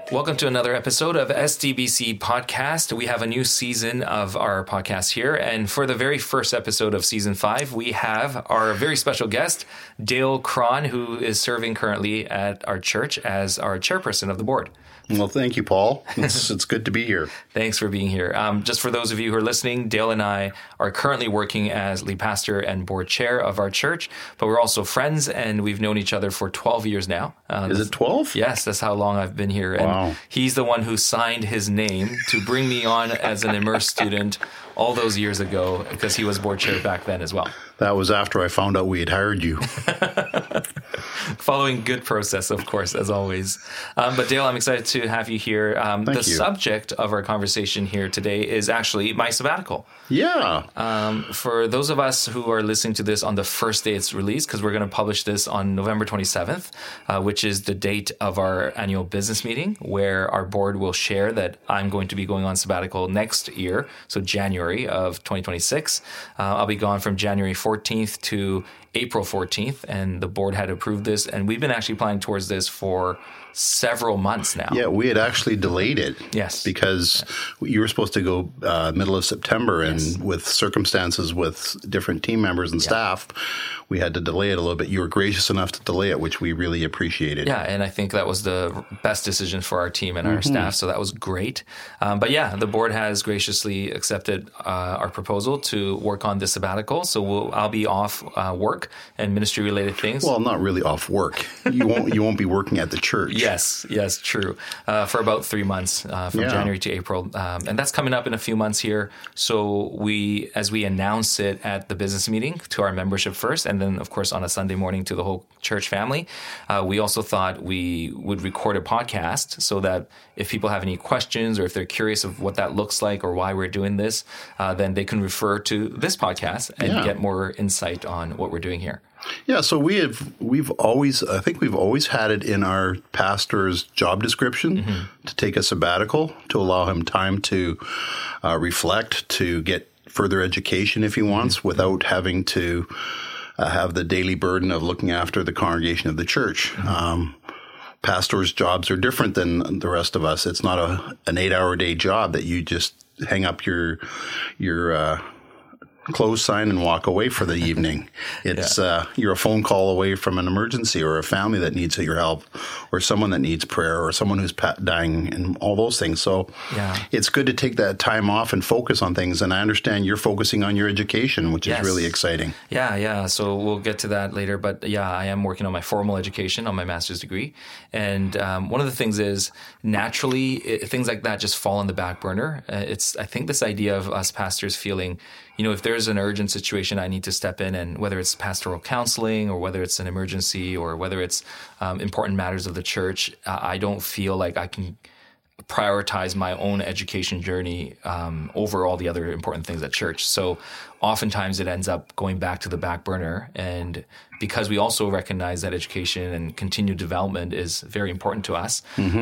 Welcome to another episode of SDBC Podcast. We have a new season of our podcast here. And for the very first episode of Season 5, we have our very special guest, Dale Cron, who is serving currently at our church as our chairperson of the board. Well, thank you, Paul. It's good to be here. Thanks for being here. Just for those of you who are listening, Dale and I are currently working as lead pastor and board chair of our church, but we're also friends, and we've known each other for 12 years now. Is it 12? Yes, that's how long I've been here. And he's the one who signed his name to bring me on as an immersed student all those years ago, because he was board chair back then as well. That was after I found out we had hired you. Following good process, of course, as always. But Dale, I'm excited to have you here. Thank you. Subject of our conversation here today is actually my sabbatical. Yeah. For those of us who are listening to this on the first day it's released, because we're going to publish this on November 27th, which is the date of our annual business meeting, where our board will share that I'm going to be going on sabbatical next year, so January of 2026. I'll be gone from January 14th to April 14th, and the board had approved this, and we've been actually planning towards this for several months now. Yeah, we had actually delayed it. Yes. Because you were supposed to go middle of September, and with circumstances with different team members and staff, we had to delay it a little bit. You were gracious enough to delay it, which we really appreciated. Yeah, and I think that was the best decision for our team and our staff, so that was great. But yeah, the board has graciously accepted our proposal to work on this sabbatical, so I'll be off work and ministry-related things. Well, not really off work. You won't be working at the church. Yes, true. For about 3 months, from January to April. And that's coming up in a few months here. So as we announce it at the business meeting to our membership first, and then, of course, on a Sunday morning to the whole church family, we also thought we would record a podcast so that if people have any questions or if they're curious of what that looks like or why we're doing this, then they can refer to this podcast and get more insight on what we're doing here. Yeah, so we've always had it in our pastor's job description to take a sabbatical, to allow him time to reflect, to get further education if he wants, without having to have the daily burden of looking after the congregation of the church. Pastors' jobs are different than the rest of us. It's not an 8-hour day job that you just hang up your close sign and walk away for the evening. It's you're a phone call away from an emergency, or a family that needs your help, or someone that needs prayer, or someone who's dying, and all those things. So it's good to take that time off and focus on things. And I understand you're focusing on your education, which is really exciting. Yeah. So we'll get to that later. But I am working on my formal education, on my master's degree. And one of the things is, naturally, things like that just fall on the back burner. I think this idea of us pastors feeling, if there's an urgent situation, I need to step in, and whether it's pastoral counseling or whether it's an emergency or whether it's important matters of the church, I don't feel like I can prioritize my own education journey over all the other important things at church. So oftentimes it ends up going back to the back burner. And because we also recognize that education and continued development is very important to us,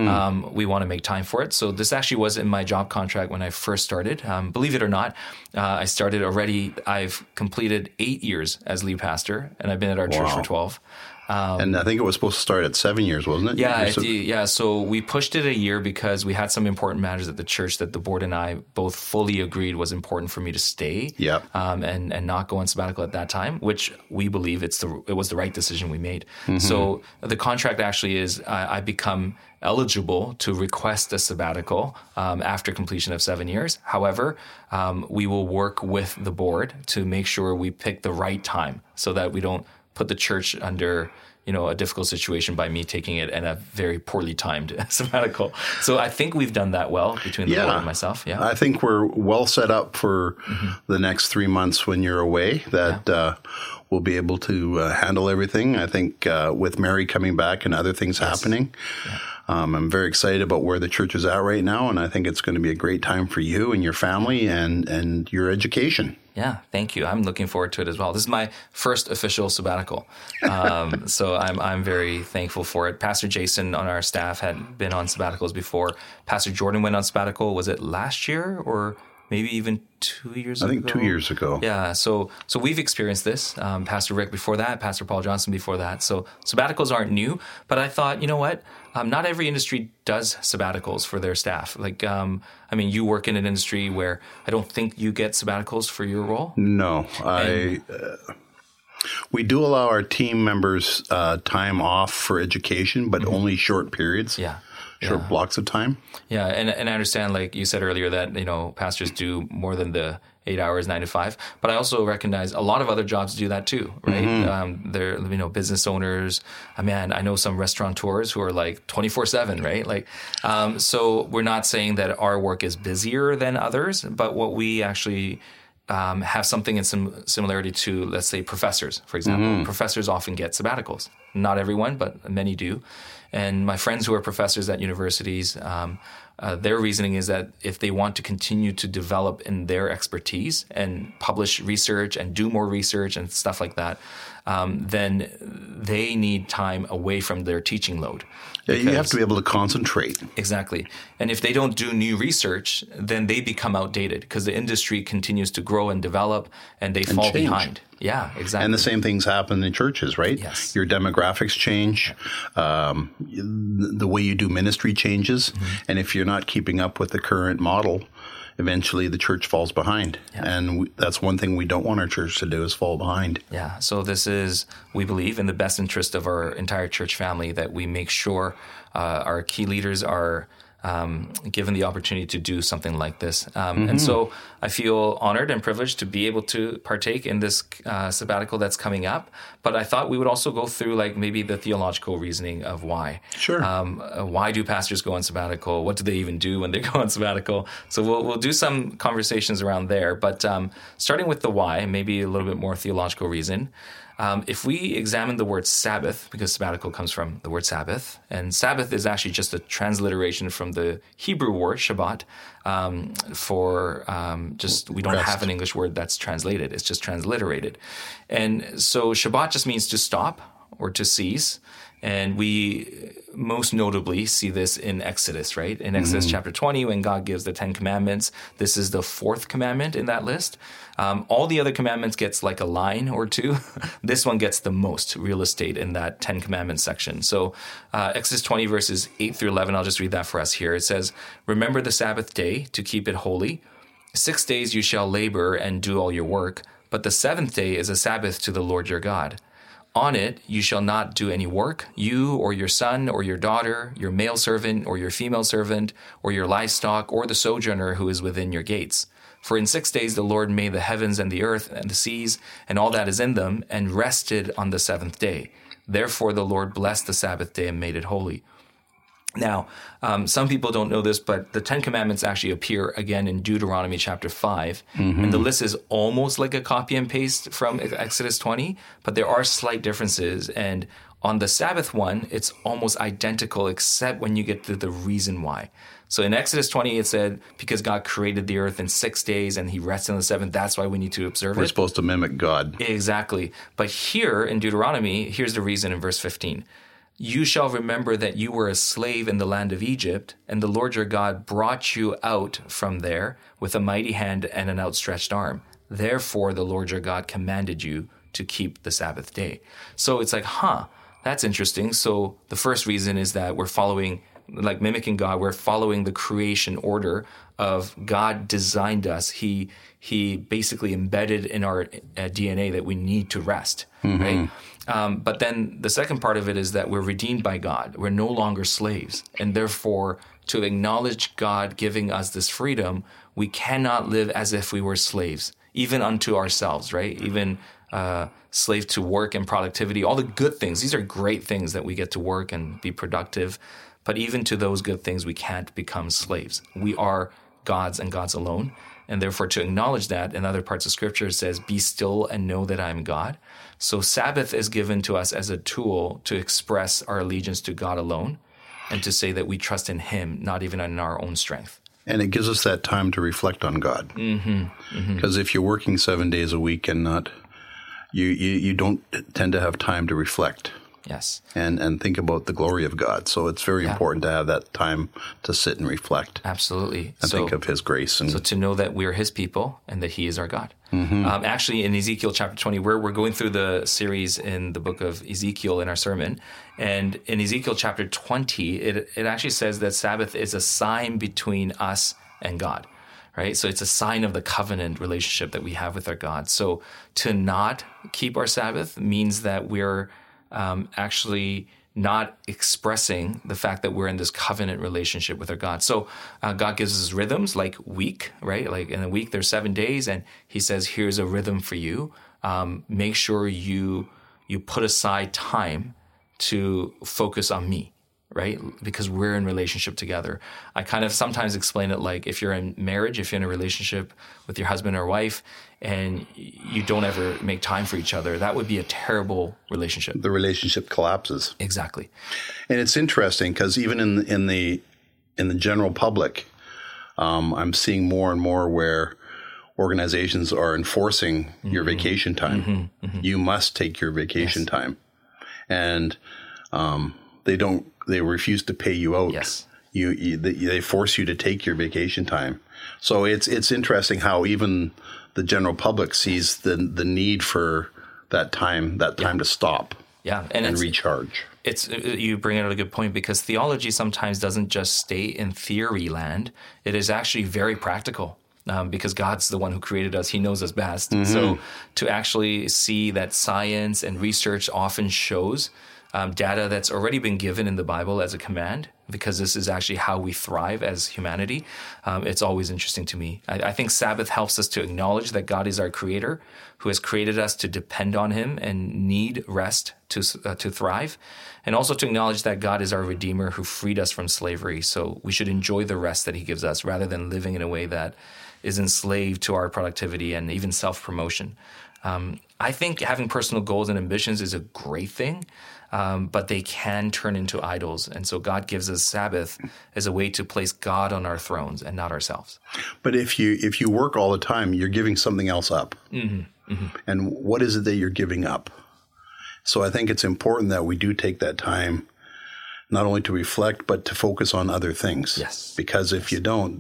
we want to make time for it. So this actually was in my job contract when I first started. Believe it or not, I started already. I've completed 8 years as lead pastor, and I've been at our church for 12. And I think it was supposed to start at 7 years, wasn't it? So we pushed it a year because we had some important matters at the church that the board and I both fully agreed was important for me to stay. And not go on sabbatical at that time, which we believe it was the right decision we made. So the contract actually is I become eligible to request a sabbatical after completion of 7 years. However, we will work with the board to make sure we pick the right time so that we don't put the church under a difficult situation by me taking it in a very poorly timed sabbatical. So I think we've done that well between the board and myself. Yeah, I think we're well set up for the next 3 months when you're away, that we'll be able to handle everything. I think with Mary coming back and other things happening, I'm very excited about where the church is at right now, and I think it's going to be a great time for you and your family and your education. Yeah, thank you. I'm looking forward to it as well. This is my first official sabbatical, so I'm very thankful for it. Pastor Jason on our staff had been on sabbaticals before. Pastor Jordan went on sabbatical. Was it last year or maybe even 2 years ago. I think 2 years ago. Yeah, so we've experienced this. Pastor Rick before that, Pastor Paul Johnson before that. So sabbaticals aren't new, but I thought, you know what? Not every industry does sabbaticals for their staff. Like, you work in an industry where I don't think you get sabbaticals for your role. No, we do allow our team members time off for education, but only short periods. Yeah. Short blocks of time. Yeah, and I understand, like you said earlier, that pastors do more than the 8 hours, 9 to 5. But I also recognize a lot of other jobs do that too, right? They're business owners. I know some restaurateurs who are like 24/7, right? Like, so we're not saying that our work is busier than others, but what we actually have something in some similarity to, let's say, professors, for example. Professors often get sabbaticals. Not everyone, but many do. And my friends who are professors at universities, their reasoning is that if they want to continue to develop in their expertise and publish research and do more research and stuff like that, then they need time away from their teaching load. Yeah, you have to be able to concentrate. Exactly. And if they don't do new research, then they become outdated because the industry continues to grow and develop and they fall behind. Yeah, exactly. And the same things happen in churches, right? Yes. Your demographics change. The way you do ministry changes. And if you're not keeping up with the current model, eventually the church falls behind. Yeah. And that's one thing we don't want our church to do is fall behind. Yeah. So this is, we believe, in the best interest of our entire church family that we make sure our key leaders are given the opportunity to do something like this. And so I feel honored and privileged to be able to partake in this sabbatical that's coming up. But I thought we would also go through like maybe the theological reasoning of why. Sure. Why do pastors go on sabbatical? What do they even do when they go on sabbatical? So we'll do some conversations around there. But starting with the why, maybe a little bit more theological reason. If we examine the word Sabbath, because sabbatical comes from the word Sabbath, and Sabbath is actually just a transliteration from the Hebrew word Shabbat we don't have an English word that's translated. It's just transliterated. And so Shabbat just means to stop or to cease. And we most notably see this in Exodus, right? In Exodus chapter 20, when God gives the 10 commandments, this is the fourth commandment in that list. All the other commandments gets like a line or two. This one gets the most real estate in that 10 commandments section. So Exodus 20 verses 8 through 11, I'll just read that for us here. It says, "Remember the Sabbath day to keep it holy. 6 days you shall labor and do all your work, but the seventh day is a Sabbath to the Lord your God. On it you shall not do any work, you or your son or your daughter, your male servant or your female servant, or your livestock, or the sojourner who is within your gates. For in 6 days the Lord made the heavens and the earth and the seas and all that is in them, and rested on the seventh day. Therefore the Lord blessed the Sabbath day and made it holy." Now, some people don't know this, but the 10 Commandments actually appear again in Deuteronomy chapter 5. And the list is almost like a copy and paste from Exodus 20, but there are slight differences. And on the Sabbath one, it's almost identical, except when you get to the reason why. So in Exodus 20, it said, because God created the earth in 6 days and he rested on the seventh, that's why we need to observe it. We're supposed to mimic God. Exactly. But here in Deuteronomy, here's the reason in verse 15. "You shall remember that you were a slave in the land of Egypt, and the Lord your God brought you out from there with a mighty hand and an outstretched arm. Therefore the Lord your God commanded you to keep the Sabbath day." So it's like, that's interesting. So the first reason is that we're following, like mimicking God, we're following the creation order of God designed us. He basically embedded in our DNA that we need to rest, right? But then the second part of it is that we're redeemed by God. We're no longer slaves. And therefore, to acknowledge God giving us this freedom, we cannot live as if we were slaves, even unto ourselves, right? Even slave to work and productivity, all the good things. These are great things that we get to work and be productive. But even to those good things, we can't become slaves. We are God's and God's alone. And therefore, to acknowledge that, in other parts of Scripture, it says, "Be still and know that I am God." So Sabbath is given to us as a tool to express our allegiance to God alone and to say that we trust in Him, not even in our own strength. And it gives us that time to reflect on God. Because if you're working 7 days a week and not, you don't tend to have time to reflect. Yes. and think about the glory of God. So it's very important to have that time to sit and reflect Absolutely. and think of His grace. And So to know that we're His people and that He is our God. Actually, in Ezekiel chapter 20, we're going through the series in the book of Ezekiel in our sermon. And in Ezekiel chapter 20, it actually says that Sabbath is a sign between us and God. Right? So it's a sign of the covenant relationship that we have with our God. So to not keep our Sabbath means that we're actually not expressing the fact that we're in this covenant relationship with our God. So God gives us rhythms like week, right? Like in a week, there's 7 days, and He says, here's a rhythm for you. Make sure you put aside time to focus on me. Right? Because we're in relationship together. I kind of sometimes explain it like if you're in marriage, if you're in a relationship with your husband or wife and you don't ever make time for each other, that would be a terrible relationship. the relationship collapses. Exactly. And it's interesting because even in the general public, I'm seeing more and more where organizations are enforcing your vacation time. You must take your vacation time, and they refuse to pay you out. Yes. They force you to take your vacation time. So it's interesting how even the general public sees the need for that time to stop. Yeah, and recharge. You bring out a good point because theology sometimes doesn't just stay in theory land. It is actually very practical. Because God's the one who created us. He knows us best. So to actually see that science and research often shows data that's already been given in the Bible as a command, because this is actually how we thrive as humanity. It's always interesting to me. I think Sabbath helps us to acknowledge that God is our creator, who has created us to depend on Him and need rest to thrive, and also to acknowledge that God is our Redeemer who freed us from slavery. So we should enjoy the rest that He gives us rather than living in a way that is enslaved to our productivity and even self-promotion. I think having personal goals and ambitions is a great thing, but they can turn into idols. And so God gives us Sabbath as a way to place God on our thrones and not ourselves. But if you work all the time, you're giving something else up. And what is it that you're giving up? So I think it's important that we do take that time not only to reflect, but to focus on other things. Yes. Because if you don't,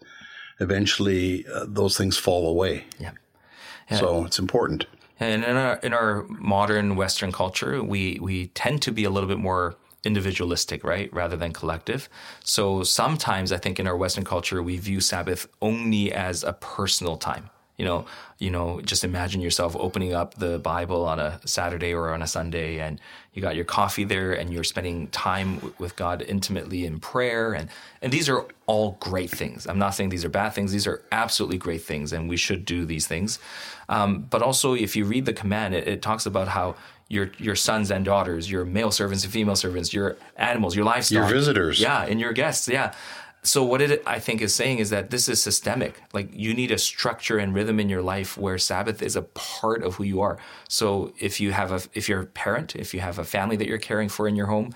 eventually those things fall away. Yeah. So it's important. And in our modern Western culture, we tend to be a little bit more individualistic, right, rather than collective. So sometimes I think in our Western culture, we view Sabbath only as a personal time. You know, just imagine yourself opening up the Bible on a Saturday or on a Sunday, and you got your coffee there, and you're spending time with God intimately in prayer. And these are all great things. I'm not saying these are bad things. These are absolutely great things, and we should do these things. But also, if you read the command, it talks about how your sons and daughters, your male servants and female servants, your animals, your livestock. Your visitors. Yeah, and your guests, yeah. So what it, I think, is saying is that this is systemic. Like, you need a structure and rhythm in your life where Sabbath is a part of who you are. So if you're a parent, if you have a family that you're caring for in your home,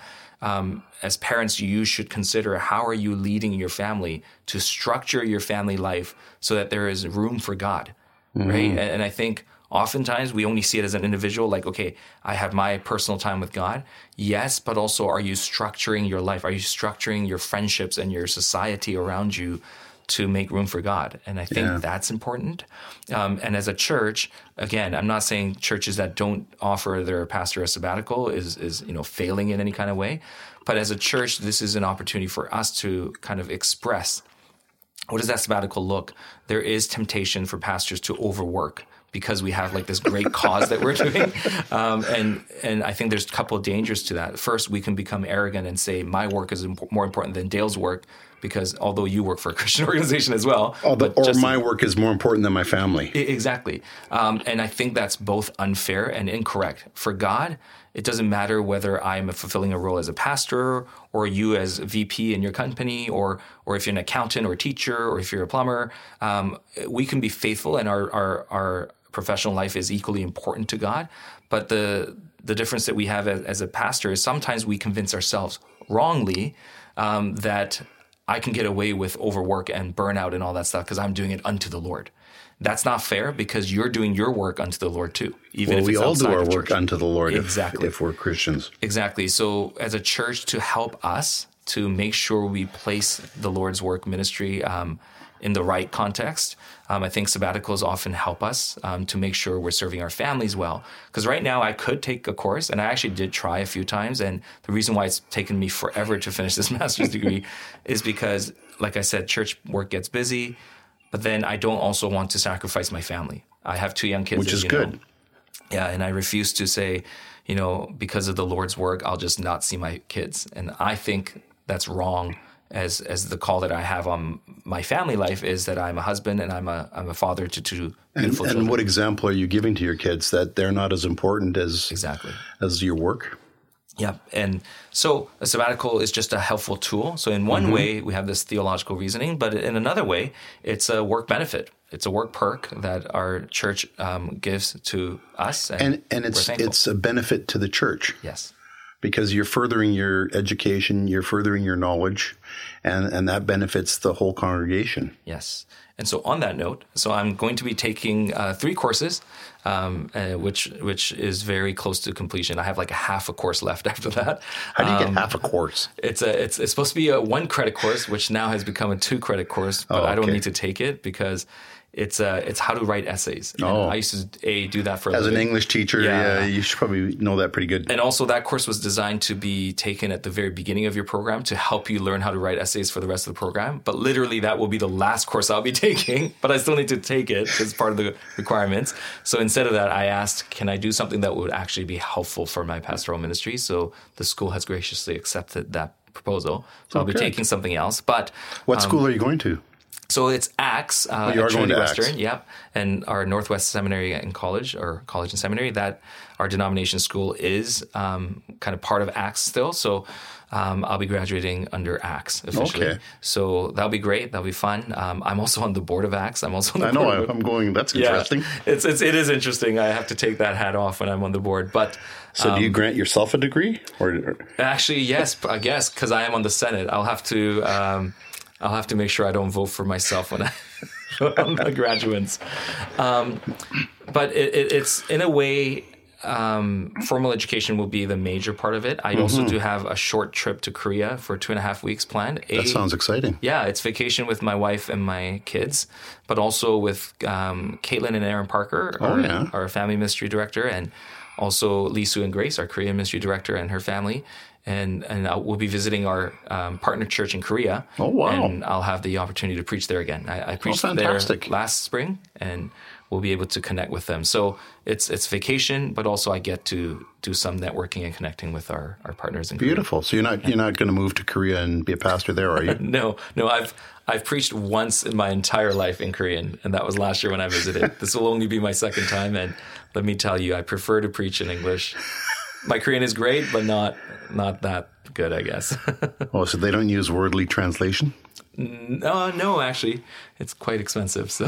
as parents, you should consider how are you leading your family to structure your family life so that there is room for God, right? And I think oftentimes we only see it as an individual, like, okay, I have my personal time with God. Yes, but also, are you structuring your life? Are you structuring your friendships and your society around you to make room for God? And I think that's important. And as a church, again, I'm not saying churches that don't offer their pastor a sabbatical is failing in any kind of way. But as a church, this is an opportunity for us to kind of express, what does that sabbatical look? There is temptation for pastors to overwork, because we have like this great cause that we're doing. And I think there's a couple of dangers to that. First, we can become arrogant and say, my work is more important than Dale's work, because although you work for a Christian organization as well. My work is more important than my family. Exactly. And I think that's both unfair and incorrect. For God, it doesn't matter whether I'm fulfilling a role as a pastor or you as a VP in your company, or if you're an accountant or teacher, or if you're a plumber. We can be faithful, and our professional life is equally important to God. But the difference that we have as a pastor is sometimes we convince ourselves wrongly that I can get away with overwork and burnout and all that stuff because I'm doing it unto the Lord. that's not fair because you're doing your work unto the Lord too. Even if we it's all do outside our of work church. unto the Lord Exactly. if we're Christians. Exactly. So as a church, to help us to make sure we place the Lord's work ministry in the right context, I think sabbaticals often help us to make sure we're serving our families well. Because right now I could take a course, and I actually did try a few times. And the reason why it's taken me forever to finish this master's degree is because, like I said, church work gets busy, but then I don't also want to sacrifice my family. I have 2 young kids. Which is good. Yeah, and I refuse to say, because of the Lord's work, I'll just not see my kids. And I think that's wrong. As the call that I have on my family life is that I'm a husband and I'm a father to 2 beautiful children. And what example are you giving to your kids that they're not as important as your work? Yeah. And so a sabbatical is just a helpful tool. So in one way, we have this theological reasoning, but in another way, it's a work benefit. It's a work perk that our church gives to us. And it's a benefit to the church. Yes. Because you're furthering your education, you're furthering your knowledge, and that benefits the whole congregation. Yes. And so on that note, I'm going to be taking 3 courses, which is very close to completion. I have like a half a course left after that. How do you get half a course? It's supposed to be a 1 credit course, which now has become a 2 credit course, but I don't need to take it because it's how to write essays. And I used to do that for a living. As an English teacher, you should probably know that pretty good. And also that course was designed to be taken at the very beginning of your program to help you learn how to write essays for the rest of the program. But literally that will be the last course I'll be taking, but I still need to take it because it's part of the requirements. So instead of that, I asked, can I do something that would actually be helpful for my pastoral ministry? So the school has graciously accepted that proposal. So I'll be taking something else. But what school are you going to? So it's ACTS, you are Trinity going to Western, ACTS. yep, and our Northwest Seminary and College, or College and Seminary, that our denomination school is kind of part of ACTS still. So I'll be graduating under ACTS officially. Okay. So that'll be great. That'll be fun. I'm also on the board of ACTS. I'm also on the board of, I'm going. That's interesting. It is interesting. I have to take that hat off when I'm on the board. But so do you grant yourself a degree? Or actually, yes, I guess, because I am on the Senate. I'll have to make sure I don't vote for myself when I'm the graduates. But it's in a way, formal education will be the major part of it. I also do have a short trip to Korea for 2.5 weeks planned. That sounds exciting. Yeah, it's vacation with my wife and my kids, but also with Caitlin and Aaron Parker, our family ministry director, and also Lee Sue and Grace, our Korean ministry director, and her family. And we'll be visiting our partner church in Korea. Oh, wow. And I'll have the opportunity to preach there again. I preached there last spring, and we'll be able to connect with them. So it's vacation, but also I get to do some networking and connecting with our partners in Korea. Beautiful. So you're not going to move to Korea and be a pastor there, are you? No. I've preached once in my entire life in Korean, and that was last year when I visited. This will only be my second time, and let me tell you, I prefer to preach in English. My Korean is great, but not that good, I guess. Oh, so they don't use Wordly translation? No, actually, it's quite expensive. So,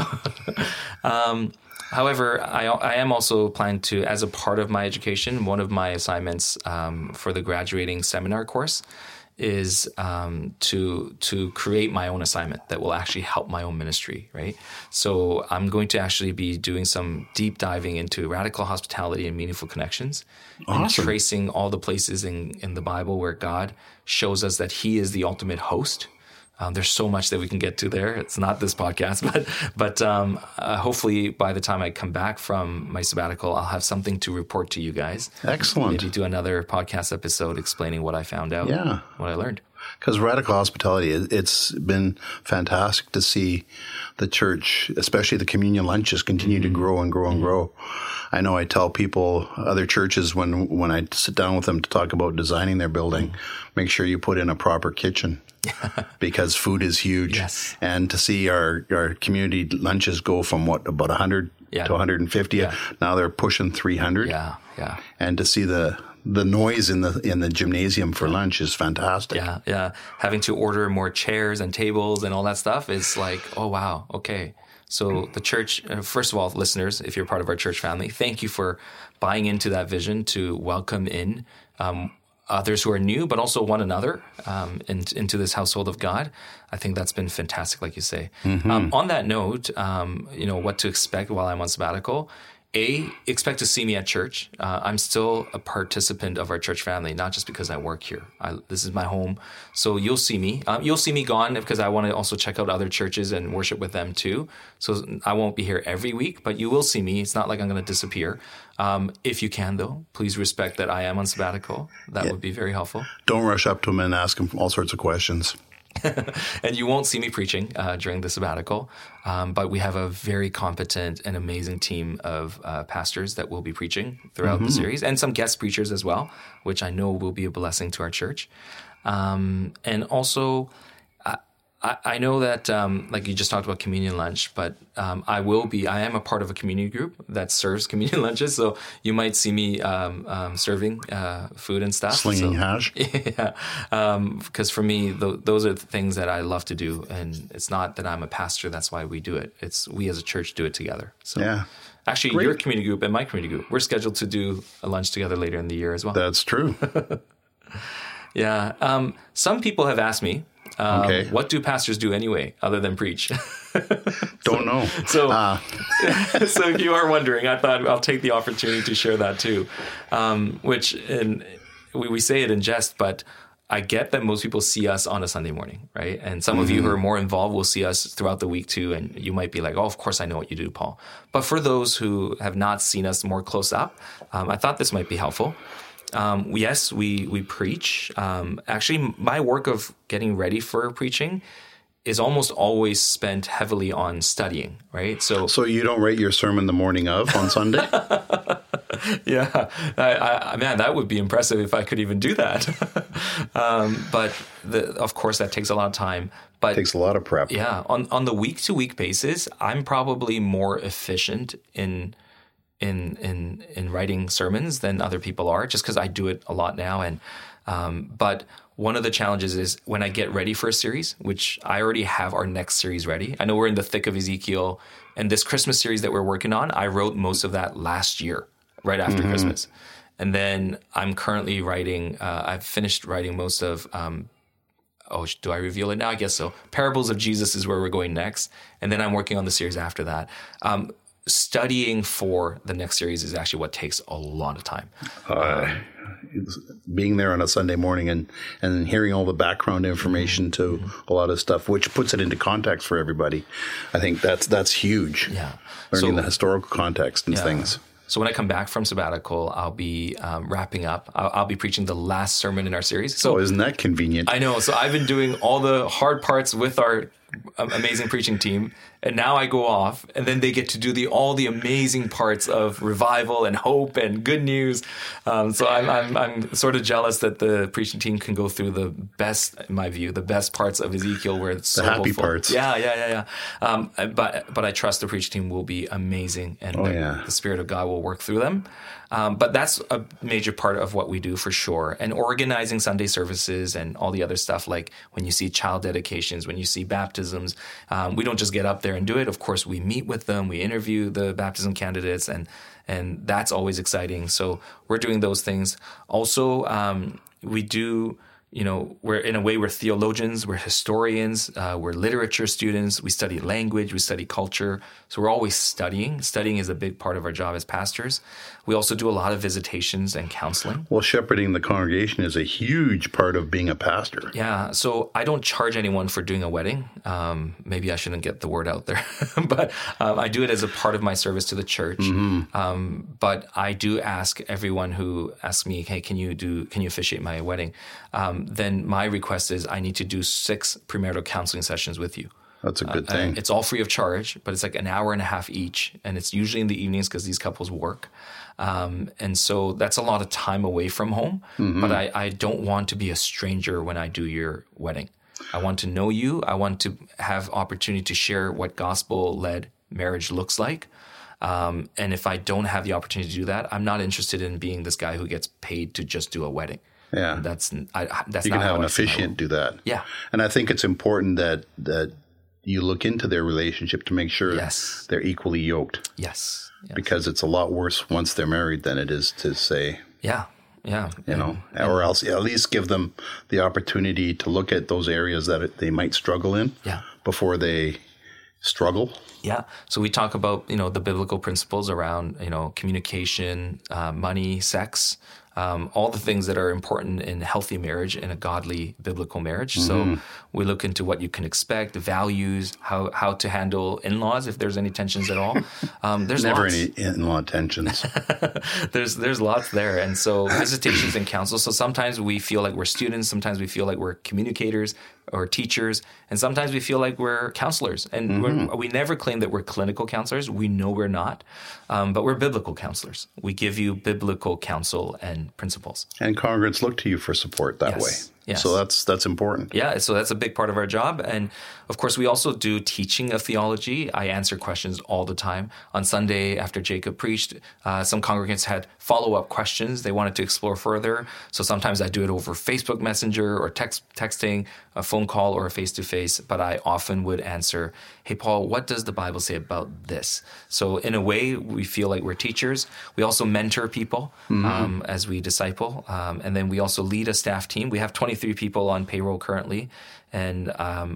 however, I am also planning to, as a part of my education, one of my assignments for the graduating seminar course is to create my own assignment that will actually help my own ministry, right? So I'm going to actually be doing some deep diving into radical hospitality and meaningful connections. Awesome. And tracing all the places in the Bible where God shows us that he is the ultimate host. There's so much that we can get to there. It's not this podcast, but hopefully by the time I come back from my sabbatical, I'll have something to report to you guys. Excellent. Maybe do another podcast episode explaining what I found out, what I learned. Because radical hospitality, it's been fantastic to see the church, especially the communion lunches, continue to grow and grow and grow. I know I tell people, other churches, when I sit down with them to talk about designing their building, make sure you put in a proper kitchen. Because food is huge. Yes. And to see our community lunches go from about 100 to 150, now they're pushing 300. Yeah. And to see the noise in the gymnasium for lunch is fantastic. Yeah. Having to order more chairs and tables and all that stuff is like, oh wow, okay. So the church, first of all, listeners, if you're part of our church family, thank you for buying into that vision to welcome in others who are new, but also one another into this household of God. I think that's been fantastic, like you say. On that note, what to expect while I'm on sabbatical. Expect to see me at church. I'm still a participant of our church family, not just because I work here. This is my home. So you'll see me. You'll see me gone because I want to also check out other churches and worship with them too. So I won't be here every week, but you will see me. It's not like I'm going to disappear. If you can, though, please respect that I am on sabbatical. That would be very helpful. Don't rush up to him and ask him all sorts of questions. And you won't see me preaching during the sabbatical, but we have a very competent and amazing team of pastors that will be preaching throughout the series, and some guest preachers as well, which I know will be a blessing to our church. And also, I know that, like you just talked about communion lunch, but I am a part of a community group that serves communion lunches. So you might see me serving food and stuff. Slinging hash. Yeah. Because for me, those are the things that I love to do. And it's not that I'm a pastor. That's why we do it. It's we as a church do it together. So yeah. Actually, your community group and my community group, we're scheduled to do a lunch together later in the year as well. That's true. Yeah. Some people have asked me, what do pastors do anyway, other than preach? Don't know. So if you are wondering, I thought I'll take the opportunity to share that too. We say it in jest, but I get that most people see us on a Sunday morning, right? And some of you who are more involved will see us throughout the week too, and you might be like, "Oh, of course I know what you do, Paul." But for those who have not seen us more close up, I thought this might be helpful. Yes, we preach. Actually, my work of getting ready for preaching is almost always spent heavily on studying, right? So you don't write your sermon the morning of on Sunday? Yeah, man, that would be impressive if I could even do that. But of course, that takes a lot of time. But it takes a lot of prep. Yeah, on the week-to-week basis, I'm probably more efficient in writing sermons than other people are, just because I do it a lot now. And but one of the challenges is when I get ready for a series, which I already have our next series ready. I know we're in the thick of Ezekiel, and this Christmas series that we're working on, I wrote most of that last year, right after Christmas. And then I'm currently writing, I've finished writing most of, do I reveal it now? I guess so. Parables of Jesus is where we're going next. And then I'm working on the series after that. Studying for the next series is actually what takes a lot of time. Being there on a Sunday morning and hearing all the background information to a lot of stuff, which puts it into context for everybody. I think that's huge. Yeah. Learning the historical context and things. So when I come back from sabbatical, I'll be wrapping up. I'll be preaching the last sermon in our series. So isn't that convenient? I know. So I've been doing all the hard parts with our amazing preaching team, and now I go off, and then they get to do all the amazing parts of revival and hope and good news. So I'm sort of jealous that the preaching team can go through the best, in my view, the best parts of Ezekiel, where it's so the happy hopeful. parts. Yeah. But I trust the preaching team will be amazing, and the Spirit of God will work through them. But that's a major part of what we do for sure. And organizing Sunday services and all the other stuff, like when you see child dedications, when you see baptisms, we don't just get up there and do it. Of course, we meet with them, we interview the baptism candidates, and that's always exciting. So we're doing those things. Also, we do... we're theologians, we're historians, we're literature students, we study language, we study culture. So we're always studying. Studying is a big part of our job as pastors. We also do a lot of visitations and counseling. Well, shepherding the congregation is a huge part of being a pastor. Yeah. So I don't charge anyone for doing a wedding. Maybe I shouldn't get the word out there, but I do it as a part of my service to the church. But I do ask everyone who asks me, hey, can you officiate my wedding? Then my request is I need to do 6 premarital counseling sessions with you. That's a good thing. It's all free of charge, but it's like an hour and a half each. And it's usually in the evenings because these couples work. And so that's a lot of time away from home. But I don't want to be a stranger when I do your wedding. I want to know you. I want to have opportunity to share what gospel-led marriage looks like. And if I don't have the opportunity to do that, I'm not interested in being this guy who gets paid to just do a wedding. Yeah, that's you not can have an officiant do that. Yeah, and I think it's important that you look into their relationship to make sure they're equally yoked. Yes, because it's a lot worse once they're married than it is to say. Yeah, Yeah. Or else at least give them the opportunity to look at those areas that they might struggle in before they struggle. Yeah. So we talk about, the biblical principles around, communication, money, sex, all the things that are important in healthy marriage, in a godly biblical marriage. Mm-hmm. So we look into what you can expect, values, how to handle in-laws if there's any tensions at all. There's never lots. Any in-law tensions. There's lots there. And so visitations and counsel. So sometimes we feel like we're students. Sometimes we feel like we're communicators or teachers. And sometimes we feel like we're counselors. And we never claim that we're clinical counselors. We know we're not. But we're biblical counselors. We give you biblical counsel and principles. And congregants look to you for support that way. Yes. So that's important. Yeah, so that's a big part of our job. And of course, we also do teaching of theology. I answer questions all the time. On Sunday, after Jacob preached, some congregants had follow-up questions they wanted to explore further. So sometimes I do it over Facebook Messenger or texting, a phone call, or a face-to-face. But I often would answer, hey, Paul, what does the Bible say about this? So in a way, we feel like we're teachers. We also mentor people as we disciple. And then we also lead a staff team. We have 23 people on payroll currently, and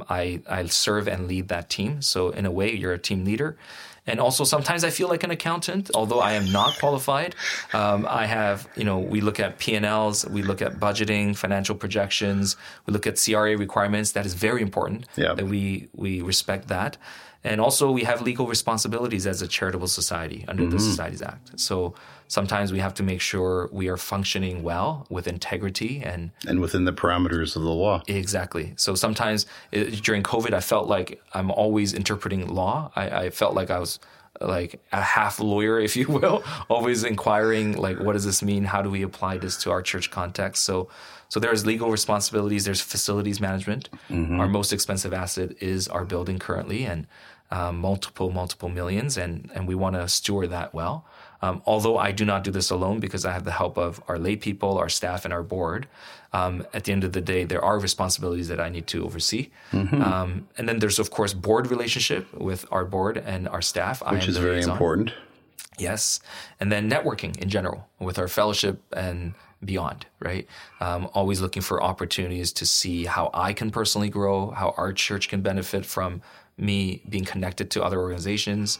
I serve and lead that team. So in a way, you're a team leader. And also sometimes I feel like an accountant, although I am not qualified. I have, we look at P&Ls, we look at budgeting, financial projections, we look at CRA requirements. That is very important that we respect that. And also we have legal responsibilities as a charitable society under the Societies Act. So sometimes we have to make sure we are functioning well with integrity and within the parameters of the law. Exactly. So sometimes during COVID, I felt like I'm always interpreting law. I felt like I was like a half lawyer, if you will, always inquiring, like, what does this mean? How do we apply this to our church context? So there's legal responsibilities. There's facilities management. Our most expensive asset is our building currently, and multiple millions, and we want to steward that well. Although I do not do this alone because I have the help of our lay people, our staff, and our board. At the end of the day, there are responsibilities that I need to oversee. And then there's, of course, board relationship with our board and our staff. Which is very important. Yes. And then networking in general with our fellowship and beyond, right? Always looking for opportunities to see how I can personally grow, how our church can benefit from me being connected to other organizations.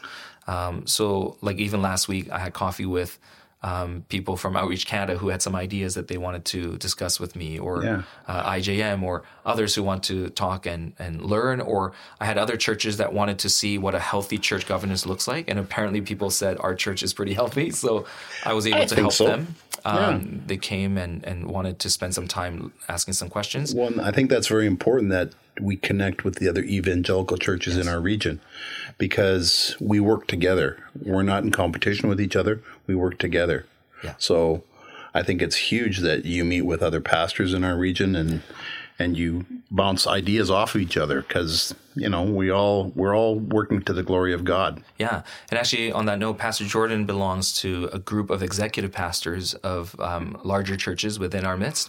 So like even last week, I had coffee with people from Outreach Canada who had some ideas that they wanted to discuss with me, or IJM, or others who want to talk and learn. Or I had other churches that wanted to see what a healthy church governance looks like. And apparently people said our church is pretty healthy. So I was able to help them. They came and wanted to spend some time asking some questions. Well, I think that's very important that we connect with the other evangelical churches in our region, because we work together. We're not in competition with each other. We work together. Yeah. So I think it's huge that you meet with other pastors in our region and you bounce ideas off of each other, because we're all working to the glory of God. Yeah, and actually on that note, Pastor Jordan belongs to a group of executive pastors of larger churches within our midst,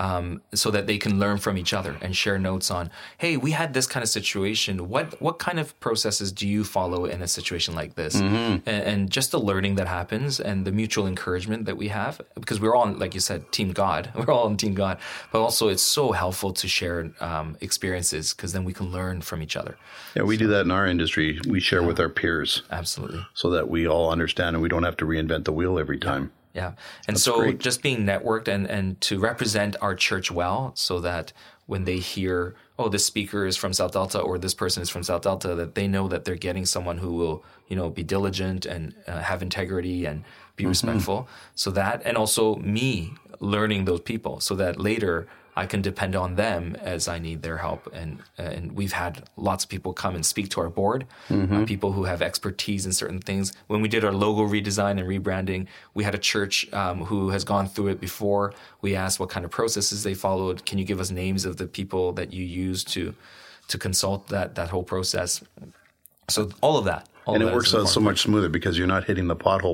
so that they can learn from each other and share notes on, hey, we had this kind of situation. What kind of processes do you follow in a situation like this? And just the learning that happens and the mutual encouragement that we have, because we're all, like you said, Team God. We're all on Team God, but also it's so helpful to share experiences, because then we can learn from each other. Yeah, we do that in our industry. We share with our peers. Absolutely. So that we all understand and we don't have to reinvent the wheel every time. Yeah. And that's so great. Just being networked and to represent our church well, so that when they hear, oh, this speaker is from South Delta or this person is from South Delta, that they know that they're getting someone who will, be diligent and have integrity and be respectful. So that, and also me learning those people, so that later I can depend on them as I need their help. And we've had lots of people come and speak to our board, people who have expertise in certain things. When we did our logo redesign and rebranding, we had a church who has gone through it before. We asked what kind of processes they followed. Can you give us names of the people that you used to consult that whole process? So all of that. And it works out so much smoother because you're not hitting the potholes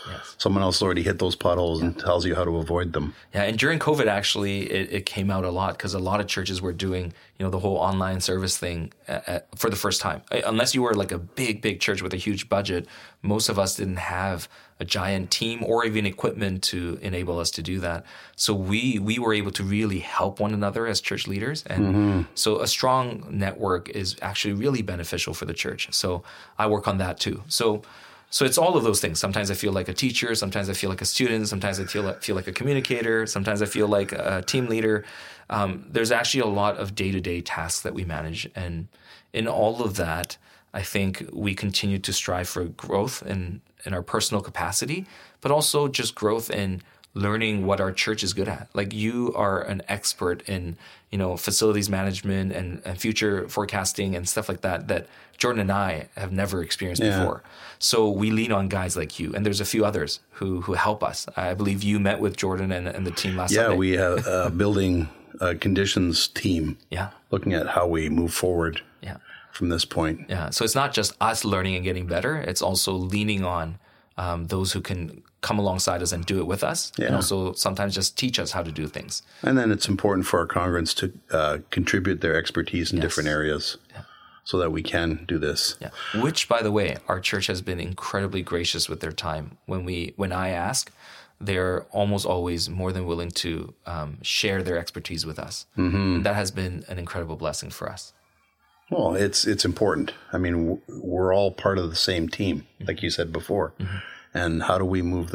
Yes. Someone else already hit those potholes and tells you how to avoid them. Yeah, and during COVID, actually, it came out a lot because a lot of churches were doing, the whole online service thing for the first time. Unless you were like a big church with a huge budget, most of us didn't have a giant team or even equipment to enable us to do that. So we were able to really help one another as church leaders. And so a strong network is actually really beneficial for the church. So I work on that too. So it's all of those things. Sometimes I feel like a teacher. Sometimes I feel like a student. Sometimes I feel like a communicator. Sometimes I feel like a team leader. There's actually a lot of day-to-day tasks that we manage. And in all of that, I think we continue to strive for growth in our personal capacity, but also just growth in learning what our church is good at. Like you are an expert in, facilities management and future forecasting and stuff like that Jordan and I have never experienced before. So we lean on guys like you, and there's a few others who help us. I believe you met with Jordan and the team last Sunday. Yeah, we have a building conditions team. Yeah. Looking at how we move forward. Yeah. From this point. Yeah. So it's not just us learning and getting better. It's also leaning on those who can come alongside us and do it with us. Yeah. And also sometimes just teach us how to do things. And then it's important for our congregants to contribute their expertise in different areas so that we can do this. Yeah. Which, by the way, our church has been incredibly gracious with their time. When I ask, they're almost always more than willing to share their expertise with us. Mm-hmm. And that has been an incredible blessing for us. Well, it's important. I mean, we're all part of the same team, like you said before. Mm-hmm. And how do we move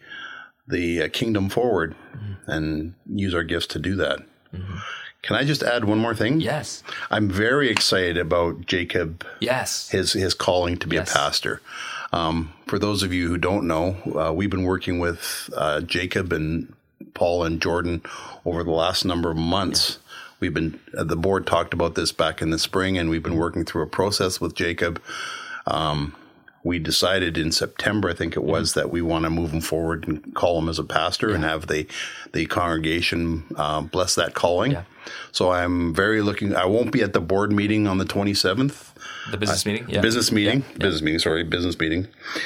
the kingdom forward and use our gifts to do that? Mm-hmm. Can I just add one more thing? Yes. I'm very excited about Jacob. Yes. His calling to be a pastor. For those of you who don't know, we've been working with Jacob and Paul and Jordan over the last number of months. Yeah. We've been, the board talked about this back in the spring, and we've been working through a process with Jacob. We decided in September, I think it was, that we want to move him forward and call him as a pastor and have the congregation bless that calling. Yeah. So I'm very I won't be at the board meeting on the 27th. The business meeting? Yeah. Business meeting. Business meeting.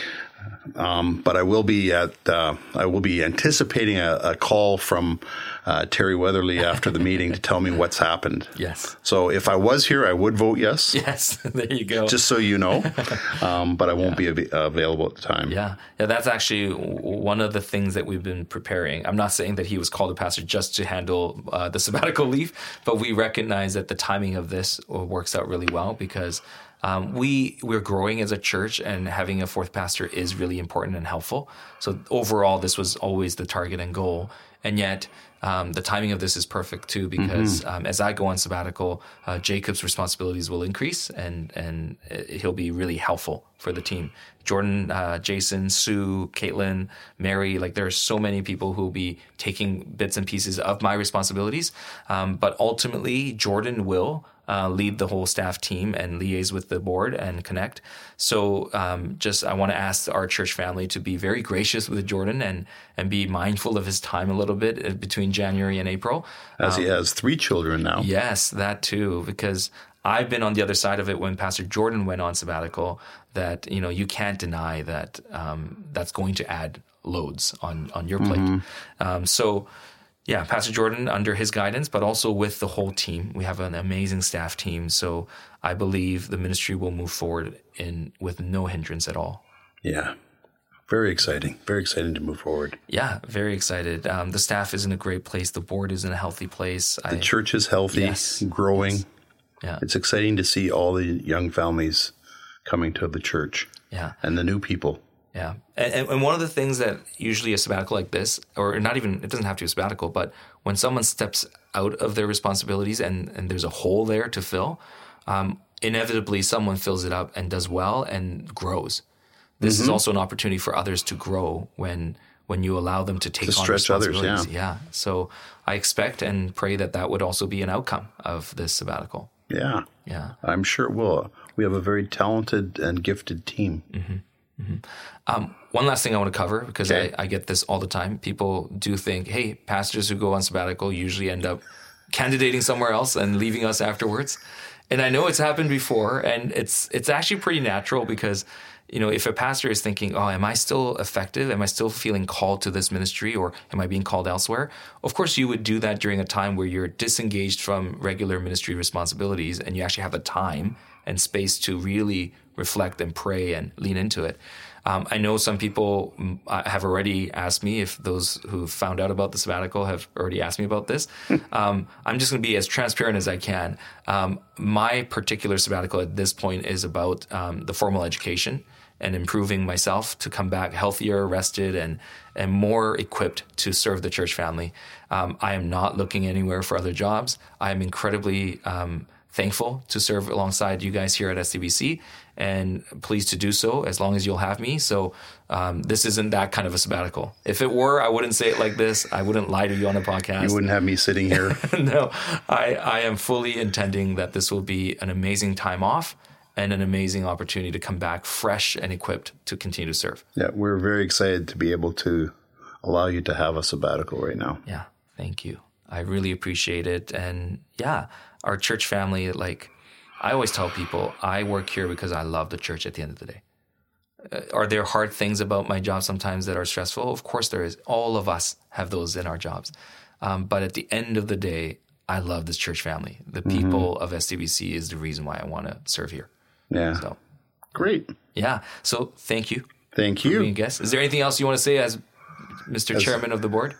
But I will be anticipating a call from Terry Weatherly after the meeting to tell me what's happened. Yes. So if I was here, I would vote yes. Yes. There you go. Just so you know. But I won't be available at the time. Yeah. Yeah. That's actually one of the things that we've been preparing. I'm not saying that he was called a pastor just to handle the sabbatical leave, but we recognize that the timing of this works out really well because we're growing as a church, and having a fourth pastor is really important and helpful. So overall, this was always the target and goal. And yet, the timing of this is perfect too, because as I go on sabbatical, Jacob's responsibilities will increase, and he'll be really helpful for the team. Jordan, Jason, Sue, Caitlin, Mary, there are so many people who will be taking bits and pieces of my responsibilities. But ultimately, Jordan will lead the whole staff team and liaise with the board and connect. So I want to ask our church family to be very gracious with Jordan and be mindful of his time a little bit between January and April. As he has 3 children now. Yes, that too, because I've been on the other side of it when Pastor Jordan went on sabbatical, that, you can't deny that that's going to add loads on your plate. Yeah, Pastor Jordan under his guidance, but also with the whole team. We have an amazing staff team. So I believe the ministry will move forward with no hindrance at all. Yeah. Very exciting. Very exciting to move forward. Yeah, very excited. The staff is in a great place. The board is in a healthy place. The church is healthy, growing. Yes. Yeah. It's exciting to see all the young families coming to the church. Yeah. And the new people. Yeah. And one of the things that usually a sabbatical like this, or not even, it doesn't have to be a sabbatical, but when someone steps out of their responsibilities and there's a hole there to fill, inevitably someone fills it up and does well and grows. This is also an opportunity for others to grow when you allow them to take on responsibilities. Others, yeah. So I expect and pray that would also be an outcome of this sabbatical. Yeah. Yeah. I'm sure it will. We have a very talented and gifted team. Mm-hmm. Mm-hmm. One last thing I want to cover, because I get this all the time. People do think, hey, pastors who go on sabbatical usually end up candidating somewhere else and leaving us afterwards. And I know it's happened before, and it's actually pretty natural because, if a pastor is thinking, oh, am I still effective? Am I still feeling called to this ministry, or am I being called elsewhere? Of course, you would do that during a time where you're disengaged from regular ministry responsibilities and you actually have the time and space to really reflect and pray and lean into it. I know some people have already asked me, if those who found out about the sabbatical have already asked me about this. I'm just going to be as transparent as I can. My particular sabbatical at this point is about the formal education and improving myself to come back healthier, rested, and more equipped to serve the church family. I am not looking anywhere for other jobs. I am incredibly thankful to serve alongside you guys here at STBC, and pleased to do so as long as you'll have me. So this isn't that kind of a sabbatical. If it were, I wouldn't say it like this. I wouldn't lie to you on a podcast. You wouldn't have me sitting here. No, I am fully intending that this will be an amazing time off and an amazing opportunity to come back fresh and equipped to continue to serve. Yeah, we're very excited to be able to allow you to have a sabbatical right now. Yeah, thank you. I really appreciate it. And yeah, our church family, like I always tell people, I work here because I love the church at the end of the day. Are there hard things about my job sometimes that are stressful? Of course there is. All of us have those in our jobs. But at the end of the day, I love this church family. The people of STBC is the reason why I want to serve here. Yeah. So great. Yeah. So thank you. Thank you. For being a guest. Is there anything else you want to say as Mr. Chairman of the board?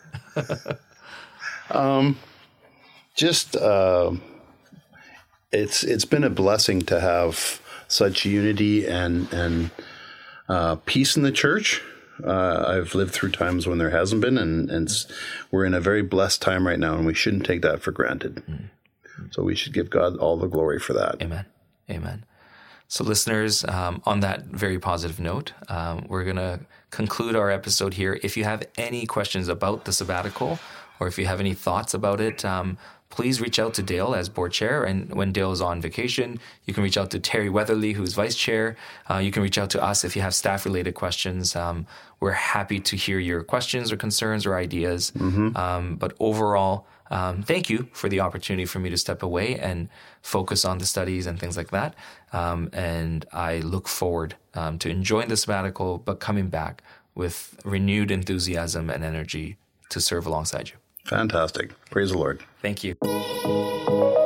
It's been a blessing to have such unity and peace in the church. I've lived through times when there hasn't been, and we're in a very blessed time right now, and we shouldn't take that for granted. So we should give God all the glory for that. Amen. Amen. So listeners, on that very positive note, we're going to conclude our episode here. If you have any questions about the sabbatical, or if you have any thoughts about it, please reach out to Dale as board chair. And when Dale is on vacation, you can reach out to Terry Weatherly, who's vice chair. You can reach out to us if you have staff-related questions. We're happy to hear your questions or concerns or ideas. But overall, thank you for the opportunity for me to step away and focus on the studies and things like that. And I look forward to enjoying the sabbatical, but coming back with renewed enthusiasm and energy to serve alongside you. Fantastic. Praise the Lord. Thank you.